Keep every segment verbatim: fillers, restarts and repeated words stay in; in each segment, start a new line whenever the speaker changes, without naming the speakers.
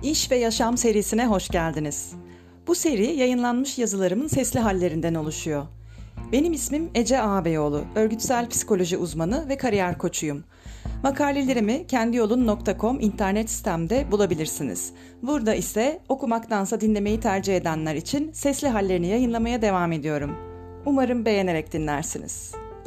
İş ve Yaşam serisine hoş geldiniz. Bu seri yayınlanmış yazılarımın sesli hallerinden oluşuyor. Benim ismim Ece Ağabeyoğlu, örgütsel psikoloji uzmanı ve kariyer koçuyum. Makalelerimi kendiyolun nokta com internet sitemde bulabilirsiniz. Burada ise okumaktansa dinlemeyi tercih edenler için sesli hallerini yayınlamaya devam ediyorum. Umarım beğenerek dinlersiniz.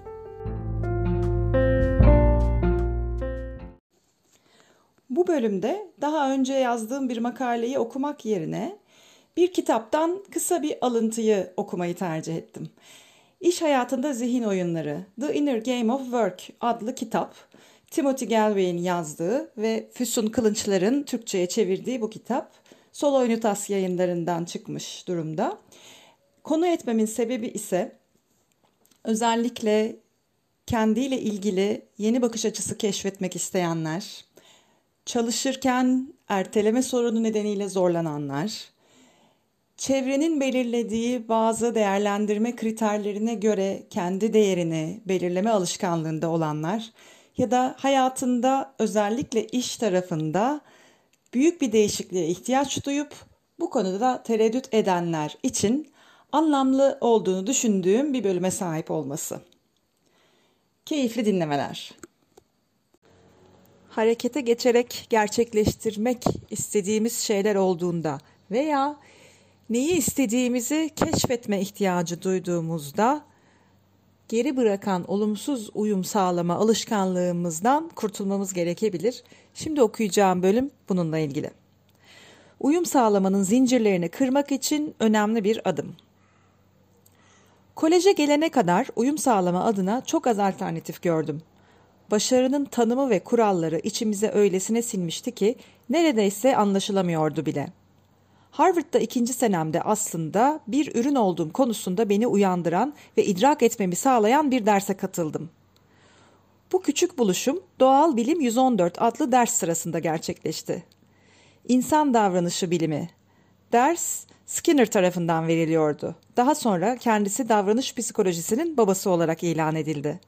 Bu bölümde daha önce yazdığım bir makaleyi okumak yerine bir kitaptan kısa bir alıntıyı okumayı tercih ettim. İş Hayatında Zihin Oyunları, The Inner Game of Work adlı kitap, Timothy Galway'in yazdığı ve Füsun Kılınçlar'ın Türkçe'ye çevirdiği bu kitap, Soloynutas yayınlarından çıkmış durumda. Konu etmemin sebebi ise özellikle kendiyle ilgili yeni bakış açısı keşfetmek isteyenler, çalışırken erteleme sorunu nedeniyle zorlananlar, çevrenin belirlediği bazı değerlendirme kriterlerine göre kendi değerini belirleme alışkanlığında olanlar ya da hayatında özellikle iş tarafında büyük bir değişikliğe ihtiyaç duyup bu konuda tereddüt edenler için anlamlı olduğunu düşündüğüm bir bölüme sahip olması. Keyifli dinlemeler. Harekete geçerek gerçekleştirmek istediğimiz şeyler olduğunda veya neyi istediğimizi keşfetme ihtiyacı duyduğumuzda geri bırakan olumsuz uyum sağlama alışkanlığımızdan kurtulmamız gerekebilir. Şimdi okuyacağım bölüm bununla ilgili. Uyum sağlamanın zincirlerini kırmak için önemli bir adım. Koleje gelene kadar uyum sağlama adına çok az alternatif gördüm. Başarının tanımı ve kuralları içimize öylesine sinmişti ki neredeyse anlaşılamıyordu bile. Harvard'da ikinci senemde aslında bir ürün olduğum konusunda beni uyandıran ve idrak etmemi sağlayan bir derse katıldım. Bu küçük buluşum Doğal Bilim yüz on dört adlı ders sırasında gerçekleşti. İnsan davranışı bilimi. Ders Skinner tarafından veriliyordu. Daha sonra kendisi davranış psikolojisinin babası olarak ilan edildi.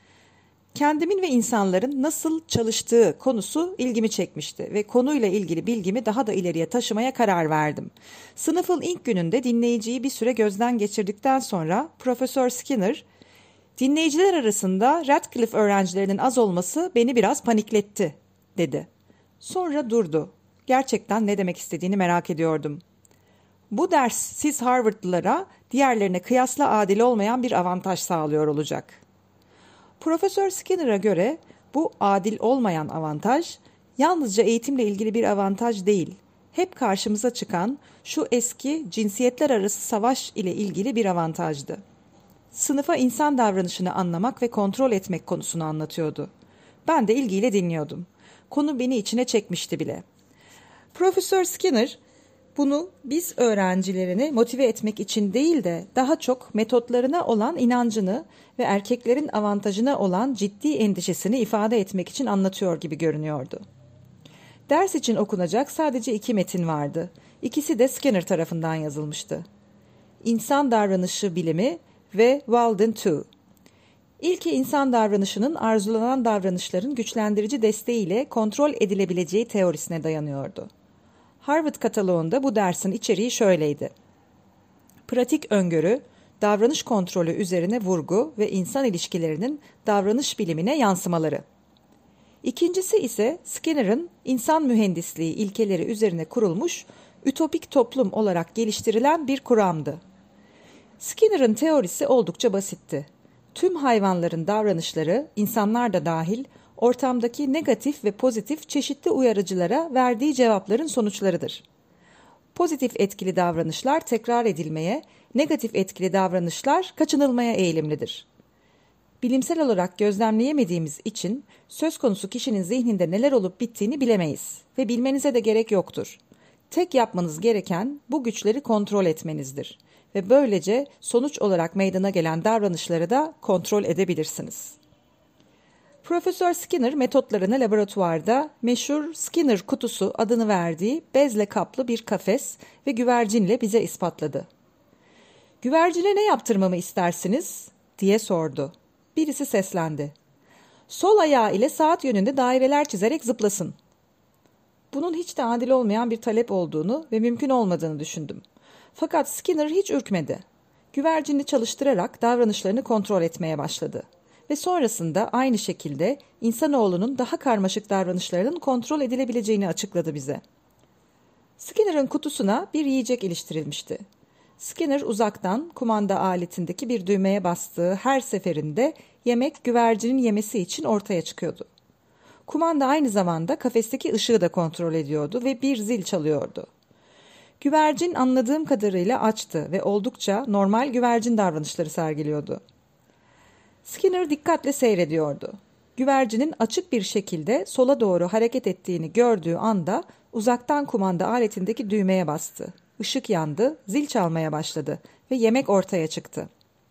Kendimin ve insanların nasıl çalıştığı konusu ilgimi çekmişti ve konuyla ilgili bilgimi daha da ileriye taşımaya karar verdim. Sınıfın ilk gününde dinleyiciyi bir süre gözden geçirdikten sonra Profesör Skinner, dinleyiciler arasında Radcliffe öğrencilerinin az olması beni biraz panikletti, dedi. Sonra durdu. Gerçekten ne demek istediğini merak ediyordum. Bu ders siz Harvardlılara diğerlerine kıyasla adil olmayan bir avantaj sağlıyor olacak. Profesör Skinner'a göre bu adil olmayan avantaj yalnızca eğitimle ilgili bir avantaj değil, hep karşımıza çıkan şu eski cinsiyetler arası savaş ile ilgili bir avantajdı. Sınıfa insan davranışını anlamak ve kontrol etmek konusunu anlatıyordu. Ben de ilgiyle dinliyordum. Konu beni içine çekmişti bile. Profesör Skinner bunu biz öğrencilerini motive etmek için değil de daha çok metotlarına olan inancını ve erkeklerin avantajına olan ciddi endişesini ifade etmek için anlatıyor gibi görünüyordu. Ders için okunacak sadece iki metin vardı. İkisi de Skinner tarafından yazılmıştı. İnsan Davranışı Bilimi ve Walden iki. İlki insan davranışının arzulanan davranışların güçlendirici desteğiyle kontrol edilebileceği teorisine dayanıyordu. Harvard kataloğunda bu dersin içeriği şöyleydi. Pratik öngörü, davranış kontrolü üzerine vurgu ve insan ilişkilerinin davranış bilimine yansımaları. İkincisi ise Skinner'ın insan mühendisliği ilkeleri üzerine kurulmuş ütopik toplum olarak geliştirilen bir kuramdı. Skinner'ın teorisi oldukça basitti. Tüm hayvanların davranışları, insanlar da dahil, ortamdaki negatif ve pozitif çeşitli uyarıcılara verdiği cevapların sonuçlarıdır. Pozitif etkili davranışlar tekrar edilmeye, negatif etkili davranışlar kaçınılmaya eğilimlidir. Bilimsel olarak gözlemleyemediğimiz için söz konusu kişinin zihninde neler olup bittiğini bilemeyiz ve bilmenize de gerek yoktur. Tek yapmanız gereken bu güçleri kontrol etmenizdir ve böylece sonuç olarak meydana gelen davranışları da kontrol edebilirsiniz. Profesör Skinner metotlarını laboratuvarda meşhur Skinner kutusu adını verdiği bezle kaplı bir kafes ve güvercinle bize ispatladı. "Güvercine ne yaptırmamı istersiniz?" diye sordu. Birisi seslendi. "Sol ayağı ile saat yönünde daireler çizerek zıplasın." Bunun hiç de adil olmayan bir talep olduğunu ve mümkün olmadığını düşündüm. Fakat Skinner hiç ürkmedi. Güvercini çalıştırarak davranışlarını kontrol etmeye başladı. Ve sonrasında aynı şekilde insanoğlunun daha karmaşık davranışlarının kontrol edilebileceğini açıkladı bize. Skinner'ın kutusuna bir yiyecek iliştirilmişti. Skinner uzaktan kumanda aletindeki bir düğmeye bastığı her seferinde yemek güvercinin yemesi için ortaya çıkıyordu. Kumanda aynı zamanda kafesteki ışığı da kontrol ediyordu ve bir zil çalıyordu. Güvercin anladığım kadarıyla açtı ve oldukça normal güvercin davranışları sergiliyordu. Skinner dikkatle seyrediyordu. Güvercinin açık bir şekilde sola doğru hareket ettiğini gördüğü anda uzaktan kumanda aletindeki düğmeye bastı. Işık yandı, zil çalmaya başladı ve yemek ortaya çıktı.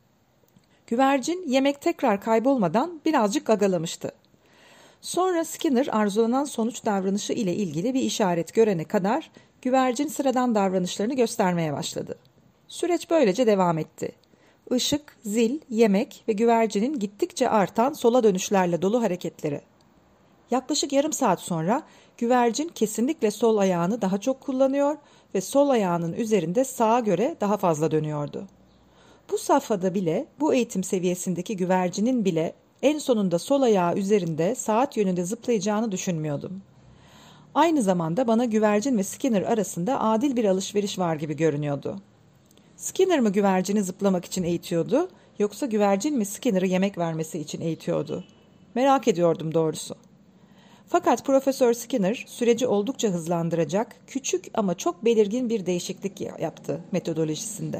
Güvercin yemek tekrar kaybolmadan birazcık gagalamıştı. Sonra Skinner arzulanan sonuç davranışı ile ilgili bir işaret görene kadar güvercin sıradan davranışlarını göstermeye başladı. Süreç böylece devam etti. Işık, zil, yemek ve güvercinin gittikçe artan sola dönüşlerle dolu hareketleri. Yaklaşık yarım saat sonra güvercin kesinlikle sol ayağını daha çok kullanıyor ve sol ayağının üzerinde sağa göre daha fazla dönüyordu. Bu safhada bile, bu eğitim seviyesindeki güvercinin bile en sonunda sol ayağı üzerinde saat yönünde zıplayacağını düşünmüyordum. Aynı zamanda bana güvercin ve Skinner arasında adil bir alışveriş var gibi görünüyordu. Skinner mı güvercini zıplamak için eğitiyordu, yoksa güvercin mi Skinner'ı yemek vermesi için eğitiyordu? Merak ediyordum doğrusu. Fakat Profesör Skinner süreci oldukça hızlandıracak, küçük ama çok belirgin bir değişiklik yaptı metodolojisinde.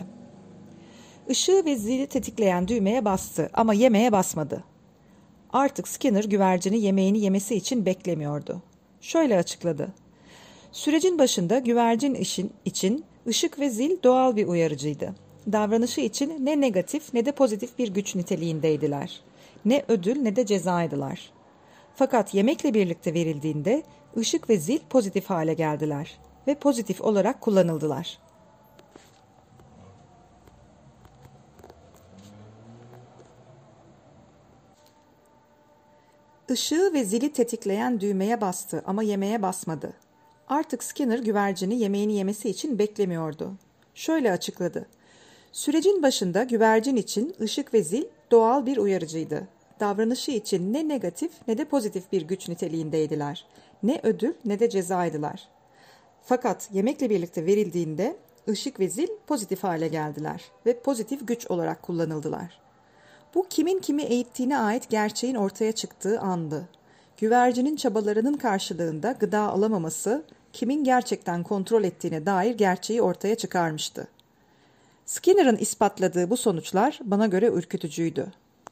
Işığı ve zili tetikleyen düğmeye bastı ama yemeğe basmadı. Artık Skinner güvercini yemeğini yemesi için beklemiyordu. Şöyle açıkladı. Sürecin başında güvercin işin için ışık ve zil doğal bir uyarıcıydı. Davranışı için ne negatif ne de pozitif bir güç niteliğindeydiler. Ne ödül ne de cezaydılar. Fakat yemekle birlikte verildiğinde ışık ve zil pozitif hale geldiler ve pozitif olarak kullanıldılar. Işığı ve zili tetikleyen düğmeye bastı ama yemeğe basmadı. Artık Skinner güvercini yemeğini yemesi için beklemiyordu. Şöyle açıkladı. Sürecin başında güvercin için ışık ve zil doğal bir uyarıcıydı. Davranışı için ne negatif ne de pozitif bir güç niteliğindeydiler. Ne ödül ne de cezaydılar. Fakat yemekle birlikte verildiğinde ışık ve zil pozitif hale geldiler ve pozitif güç olarak kullanıldılar. Bu kimin kimi eğittiğine ait gerçeğin ortaya çıktığı andı. Güvercinin çabalarının karşılığında gıda alamaması, kimin gerçekten kontrol ettiğine dair gerçeği ortaya çıkarmıştı. Skinner'ın ispatladığı bu sonuçlar bana göre ürkütücüydü.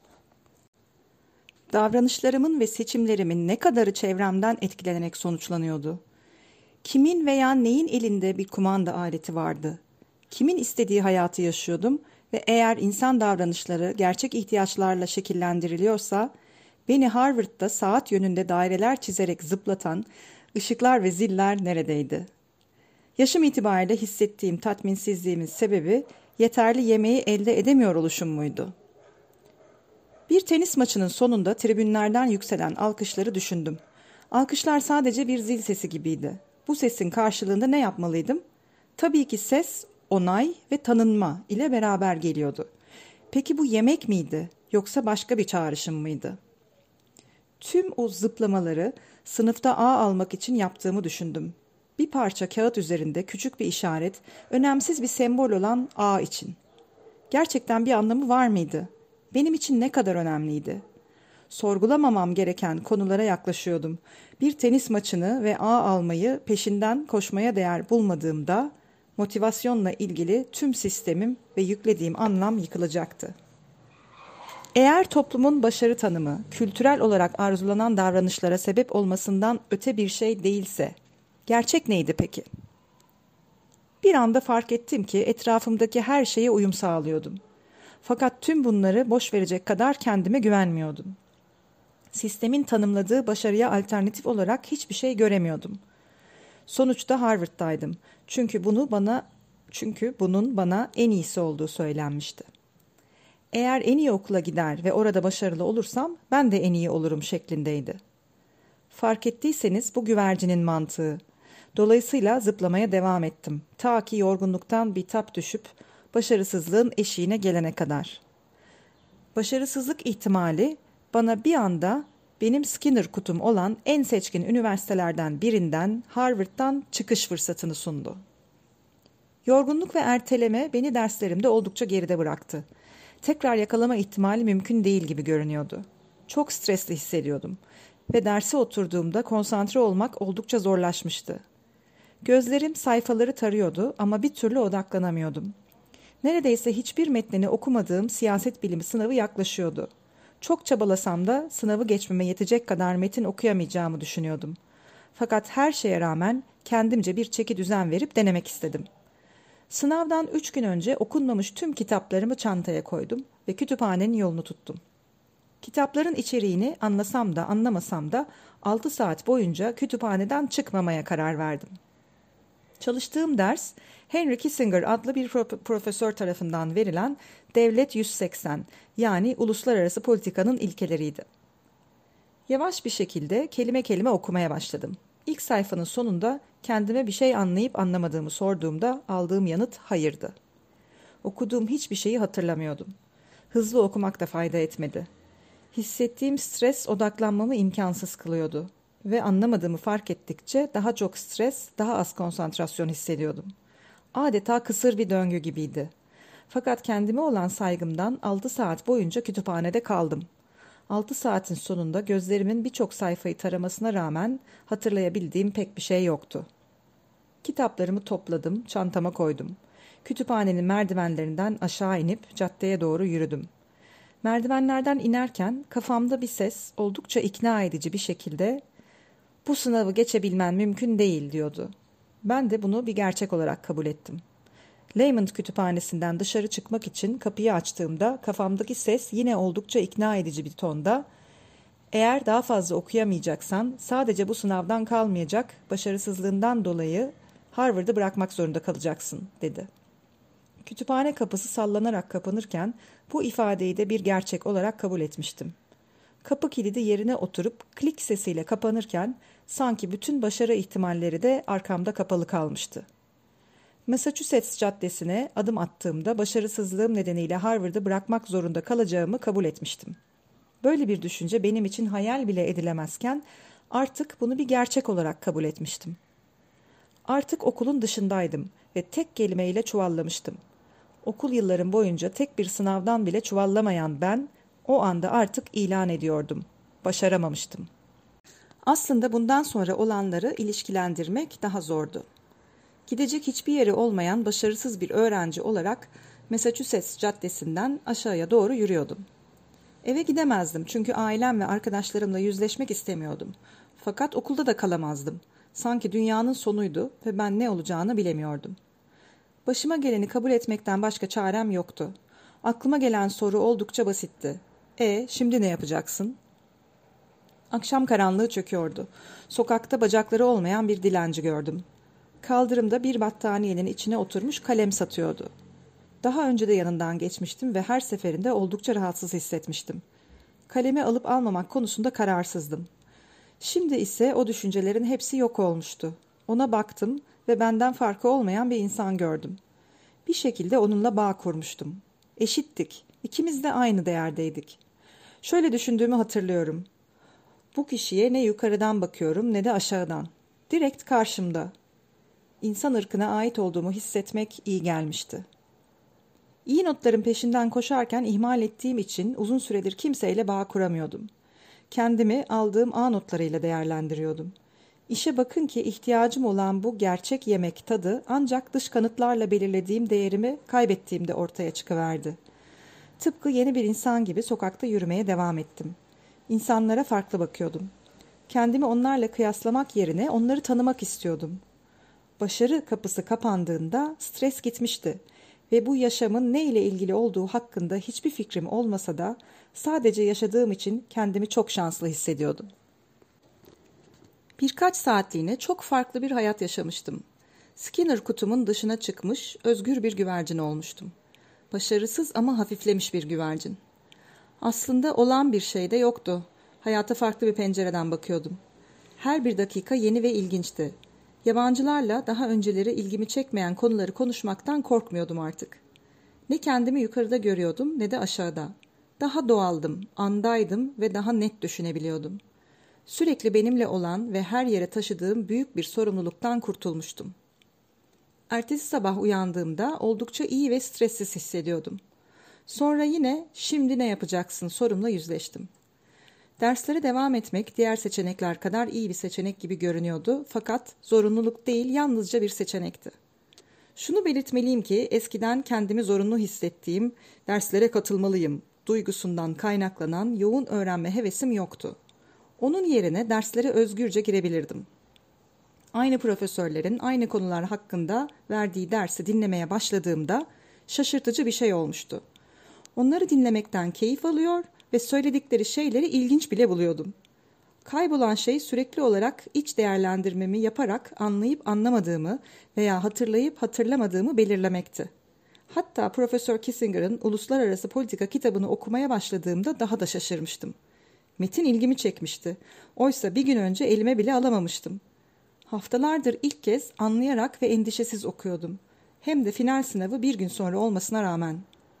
Davranışlarımın ve seçimlerimin ne kadarı çevremden etkilenerek sonuçlanıyordu? Kimin veya neyin elinde bir kumanda aleti vardı? Kimin istediği hayatı yaşıyordum ve eğer insan davranışları gerçek ihtiyaçlarla şekillendiriliyorsa, beni Harvard'da saat yönünde daireler çizerek zıplatan ışıklar ve ziller neredeydi? Yaşım itibariyle hissettiğim tatminsizliğimin sebebi yeterli yemeği elde edemiyor oluşum muydu? Bir tenis maçının sonunda tribünlerden yükselen alkışları düşündüm. Alkışlar sadece bir zil sesi gibiydi. Bu sesin karşılığında ne yapmalıydım? Tabii ki ses, onay ve tanınma ile beraber geliyordu. Peki bu yemek miydi yoksa başka bir çağrışım mıydı? Tüm o zıplamaları sınıfta A almak için yaptığımı düşündüm. Bir parça kağıt üzerinde küçük bir işaret, önemsiz bir sembol olan A için. Gerçekten bir anlamı var mıydı? Benim için ne kadar önemliydi? Sorgulamamam gereken konulara yaklaşıyordum. Bir tenis maçını ve A almayı peşinden koşmaya değer bulmadığımda motivasyonla ilgili tüm sistemim ve yüklediğim anlam yıkılacaktı. Eğer toplumun başarı tanımı kültürel olarak arzulanan davranışlara sebep olmasından öte bir şey değilse, gerçek neydi peki? Bir anda fark ettim ki etrafımdaki her şeye uyum sağlıyordum. Fakat tüm bunları boş verecek kadar kendime güvenmiyordum. Sistemin tanımladığı başarıya alternatif olarak hiçbir şey göremiyordum. Sonuçta Harvard'daydım. Çünkü bunu bana çünkü bunun bana en iyisi olduğu söylenmişti. Eğer en iyi okula gider ve orada başarılı olursam ben de en iyi olurum şeklindeydi. Fark ettiyseniz bu güvercinin mantığı. Dolayısıyla zıplamaya devam ettim. Ta ki yorgunluktan bitap düşüp başarısızlığın eşiğine gelene kadar. Başarısızlık ihtimali bana bir anda benim Skinner kutum olan en seçkin üniversitelerden birinden, Harvard'dan çıkış fırsatını sundu. Yorgunluk ve erteleme beni derslerimde oldukça geride bıraktı. Tekrar yakalama ihtimali mümkün değil gibi görünüyordu. Çok stresli hissediyordum ve derse oturduğumda konsantre olmak oldukça zorlaşmıştı. Gözlerim sayfaları tarıyordu ama bir türlü odaklanamıyordum. Neredeyse hiçbir metnini okumadığım siyaset bilimi sınavı yaklaşıyordu. Çok çabalasam da sınavı geçmeme yetecek kadar metin okuyamayacağımı düşünüyordum. Fakat her şeye rağmen kendimce bir çeki düzen verip denemek istedim. Sınavdan üç gün önce okunmamış tüm kitaplarımı çantaya koydum ve kütüphanenin yolunu tuttum. Kitapların içeriğini anlasam da anlamasam da altı saat boyunca kütüphaneden çıkmamaya karar verdim. Çalıştığım ders Henry Kissinger adlı bir profesör tarafından verilen Devlet yüz seksen yani uluslararası politikanın ilkeleriydi. Yavaş bir şekilde kelime kelime okumaya başladım. İlk sayfanın sonunda kendime bir şey anlayıp anlamadığımı sorduğumda aldığım yanıt hayırdı. Okuduğum hiçbir şeyi hatırlamıyordum. Hızlı okumak da fayda etmedi. Hissettiğim stres odaklanmamı imkansız kılıyordu ve anlamadığımı fark ettikçe daha çok stres, daha az konsantrasyon hissediyordum. Adeta kısır bir döngü gibiydi. Fakat kendime olan saygımdan altı saat boyunca kütüphanede kaldım. altı saatin sonunda gözlerimin birçok sayfayı taramasına rağmen hatırlayabildiğim pek bir şey yoktu. Kitaplarımı topladım, çantama koydum. Kütüphanenin merdivenlerinden aşağı inip caddeye doğru yürüdüm. Merdivenlerden inerken kafamda bir ses oldukça ikna edici bir şekilde "Bu sınavı geçebilmen mümkün değil" diyordu. Ben de bunu bir gerçek olarak kabul ettim. Lamont Kütüphanesi'nden dışarı çıkmak için kapıyı açtığımda kafamdaki ses yine oldukça ikna edici bir tonda "Eğer daha fazla okuyamayacaksan sadece bu sınavdan kalmayacak, başarısızlığından dolayı Harvard'ı bırakmak zorunda kalacaksın" dedi. Kütüphane kapısı sallanarak kapanırken bu ifadeyi de bir gerçek olarak kabul etmiştim. Kapı kilidi yerine oturup klik sesiyle kapanırken sanki bütün başarı ihtimalleri de arkamda kapalı kalmıştı. Massachusetts Caddesi'ne adım attığımda başarısızlığım nedeniyle Harvard'ı bırakmak zorunda kalacağımı kabul etmiştim. Böyle bir düşünce benim için hayal bile edilemezken artık bunu bir gerçek olarak kabul etmiştim. Artık okulun dışındaydım ve tek kelimeyle çuvallamıştım. Okul yıllarım boyunca tek bir sınavdan bile çuvallamayan ben o anda artık ilan ediyordum. Başaramamıştım. Aslında bundan sonra olanları ilişkilendirmek daha zordu. Gidecek hiçbir yeri olmayan başarısız bir öğrenci olarak Massachusetts Caddesi'nden aşağıya doğru yürüyordum. Eve gidemezdim çünkü ailem ve arkadaşlarımla yüzleşmek istemiyordum. Fakat okulda da kalamazdım. Sanki dünyanın sonuydu ve ben ne olacağını bilemiyordum. Başıma geleni kabul etmekten başka çarem yoktu. Aklıma gelen soru oldukça basitti. E, şimdi ne yapacaksın? Akşam karanlığı çöküyordu. Sokakta bacakları olmayan bir dilenci gördüm. Kaldırımda bir battaniyenin içine oturmuş kalem satıyordu. Daha önce de yanından geçmiştim ve her seferinde oldukça rahatsız hissetmiştim. Kalemi alıp almamak konusunda kararsızdım. Şimdi ise o düşüncelerin hepsi yok olmuştu. Ona baktım ve benden farkı olmayan bir insan gördüm. Bir şekilde onunla bağ kurmuştum. Eşittik. İkimiz de aynı değerdeydik. Şöyle düşündüğümü hatırlıyorum. Bu kişiye ne yukarıdan bakıyorum ne de aşağıdan. Direkt karşımda. İnsan ırkına ait olduğumu hissetmek iyi gelmişti. İyi notların peşinden koşarken ihmal ettiğim için uzun süredir kimseyle bağ kuramıyordum. Kendimi aldığım A notlarıyla değerlendiriyordum. İşe bakın ki ihtiyacım olan bu gerçek yemek tadı ancak dış kanıtlarla belirlediğim değerimi kaybettiğimde ortaya çıkıverdi. Tıpkı yeni bir insan gibi sokakta yürümeye devam ettim. İnsanlara farklı bakıyordum. Kendimi onlarla kıyaslamak yerine onları tanımak istiyordum. Başarı kapısı kapandığında stres gitmişti ve bu yaşamın ne ile ilgili olduğu hakkında hiçbir fikrim olmasa da sadece yaşadığım için kendimi çok şanslı hissediyordum. Birkaç saatliğine çok farklı bir hayat yaşamıştım. Skinner kutumun dışına çıkmış, özgür bir güvercin olmuştum. Başarısız ama hafiflemiş bir güvercin. Aslında olan bir şey de yoktu. Hayata farklı bir pencereden bakıyordum. Her bir dakika yeni ve ilginçti. Yabancılarla daha önceleri ilgimi çekmeyen konuları konuşmaktan korkmuyordum artık. Ne kendimi yukarıda görüyordum ne de aşağıda. Daha doğaldım, andaydım ve daha net düşünebiliyordum. Sürekli benimle olan ve her yere taşıdığım büyük bir sorumluluktan kurtulmuştum. Ertesi sabah uyandığımda oldukça iyi ve stressiz hissediyordum. Sonra yine "şimdi ne yapacaksın?" sorumla yüzleştim. Derslere devam etmek diğer seçenekler kadar iyi bir seçenek gibi görünüyordu, fakat zorunluluk değil, yalnızca bir seçenekti. Şunu belirtmeliyim ki eskiden kendimi zorunlu hissettiğim, derslere katılmalıyım duygusundan kaynaklanan yoğun öğrenme hevesim yoktu. Onun yerine derslere özgürce girebilirdim. Aynı profesörlerin aynı konular hakkında verdiği dersi dinlemeye başladığımda şaşırtıcı bir şey olmuştu. Onları dinlemekten keyif alıyor ve söyledikleri şeyleri ilginç bile buluyordum. Kaybolan şey sürekli olarak iç değerlendirmemi yaparak anlayıp anlamadığımı veya hatırlayıp hatırlamadığımı belirlemekti. Hatta Profesör Kissinger'ın Uluslararası Politika kitabını okumaya başladığımda daha da şaşırmıştım. Metin ilgimi çekmişti. Oysa bir gün önce elime bile alamamıştım. Haftalardır ilk kez anlayarak ve endişesiz okuyordum. Hem de final sınavı bir gün sonra olmasına rağmen.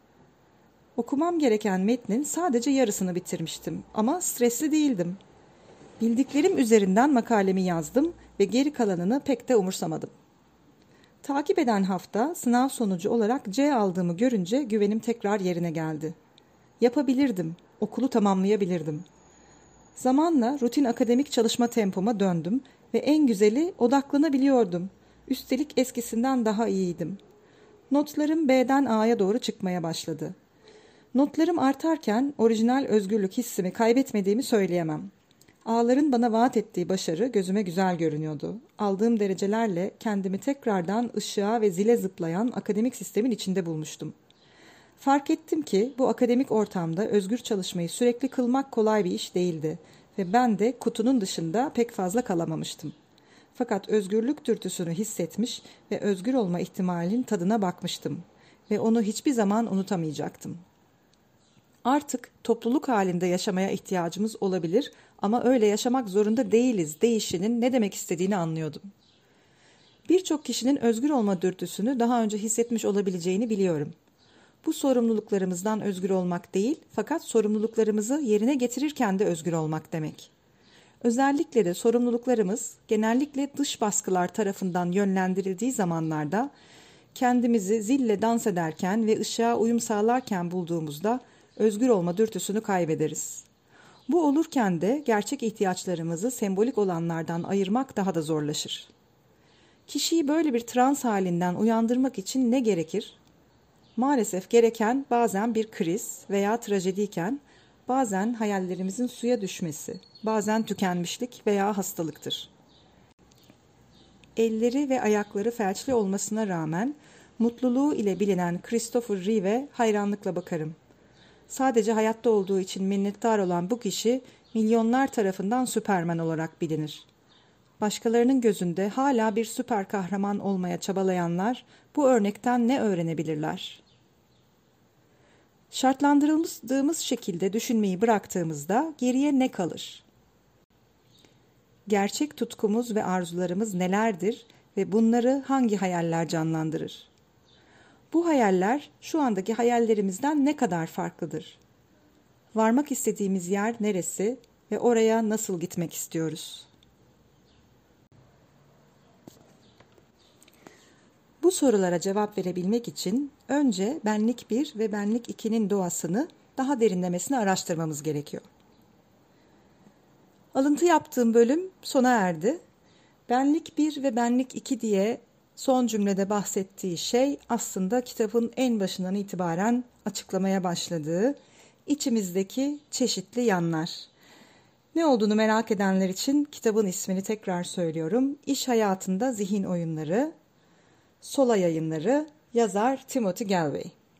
Okumam gereken metnin sadece yarısını bitirmiştim ama stresli değildim. Bildiklerim üzerinden makalemi yazdım ve geri kalanını pek de umursamadım. Takip eden hafta sınav sonucu olarak C aldığımı görünce güvenim tekrar yerine geldi. Yapabilirdim, okulu tamamlayabilirdim. Zamanla rutin akademik çalışma tempoma döndüm ve en güzeli odaklanabiliyordum. Üstelik eskisinden daha iyiydim. Notlarım B'den A'ya doğru çıkmaya başladı. Notlarım artarken orijinal özgürlük hissimi kaybetmediğimi söyleyemem. A'ların bana vaat ettiği başarı gözüme güzel görünüyordu. Aldığım derecelerle kendimi tekrardan ışığa ve zile zıplayan akademik sistemin içinde bulmuştum. Fark ettim ki bu akademik ortamda özgür çalışmayı sürekli kılmak kolay bir iş değildi ve ben de kutunun dışında pek fazla kalamamıştım. Fakat özgürlük dürtüsünü hissetmiş ve özgür olma ihtimalinin tadına bakmıştım ve onu hiçbir zaman unutamayacaktım. Artık topluluk halinde yaşamaya ihtiyacımız olabilir ama öyle yaşamak zorunda değiliz deyişinin ne demek istediğini anlıyordum. Birçok kişinin özgür olma dürtüsünü daha önce hissetmiş olabileceğini biliyorum. Bu sorumluluklarımızdan özgür olmak değil, fakat sorumluluklarımızı yerine getirirken de özgür olmak demek. Özellikle de sorumluluklarımız genellikle dış baskılar tarafından yönlendirildiği zamanlarda kendimizi zille dans ederken ve ışığa uyum sağlarken bulduğumuzda özgür olma dürtüsünü kaybederiz. Bu olurken de gerçek ihtiyaçlarımızı sembolik olanlardan ayırmak daha da zorlaşır. Kişiyi böyle bir trans halinden uyandırmak için ne gerekir? Maalesef gereken bazen bir kriz veya trajediyken, bazen hayallerimizin suya düşmesi, bazen tükenmişlik veya hastalıktır. Elleri ve ayakları felçli olmasına rağmen mutluluğu ile bilinen Christopher Reeve'e hayranlıkla bakarım. Sadece hayatta olduğu için minnettar olan bu kişi milyonlar tarafından Süperman olarak bilinir. Başkalarının gözünde hala bir süper kahraman olmaya çabalayanlar bu örnekten ne öğrenebilirler? Şartlandırıldığımız şekilde düşünmeyi bıraktığımızda geriye ne kalır? Gerçek tutkumuz ve arzularımız nelerdir ve bunları hangi hayaller canlandırır? Bu hayaller şu andaki hayallerimizden ne kadar farklıdır? Varmak istediğimiz yer neresi ve oraya nasıl gitmek istiyoruz? Bu sorulara cevap verebilmek için önce benlik bir ve benlik ikinin doğasını daha derinlemesine araştırmamız gerekiyor. Alıntı yaptığım bölüm sona erdi. Benlik bir ve benlik iki diye son cümlede bahsettiği şey aslında kitabın en başından itibaren açıklamaya başladığı içimizdeki çeşitli yanlar. Ne olduğunu merak edenler için kitabın ismini tekrar söylüyorum. İş Hayatında Zihin Oyunları, Sola Yayınları, yazar Timothy Galway.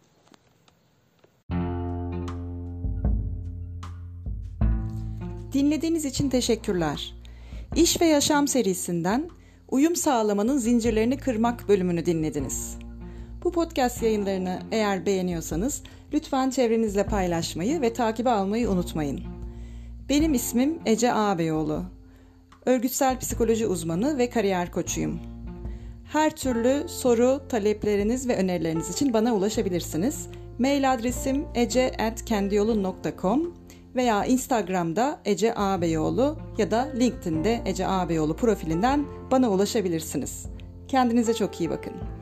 Dinlediğiniz için teşekkürler. İş ve Yaşam serisinden Uyum Sağlamanın Zincirlerini Kırmak bölümünü dinlediniz. Bu podcast yayınlarını eğer beğeniyorsanız lütfen çevrenizle paylaşmayı ve takibe almayı unutmayın. Benim ismim Ece Ağabeyoğlu. Örgütsel psikoloji uzmanı ve kariyer koçuyum. Her türlü soru, talepleriniz ve önerileriniz için bana ulaşabilirsiniz. Mail adresim ece at kendiyolun nokta com veya Instagram'da Ece Ağabeyoğlu ya da LinkedIn'de Ece Ağabeyoğlu profilinden bana ulaşabilirsiniz. Kendinize çok iyi bakın.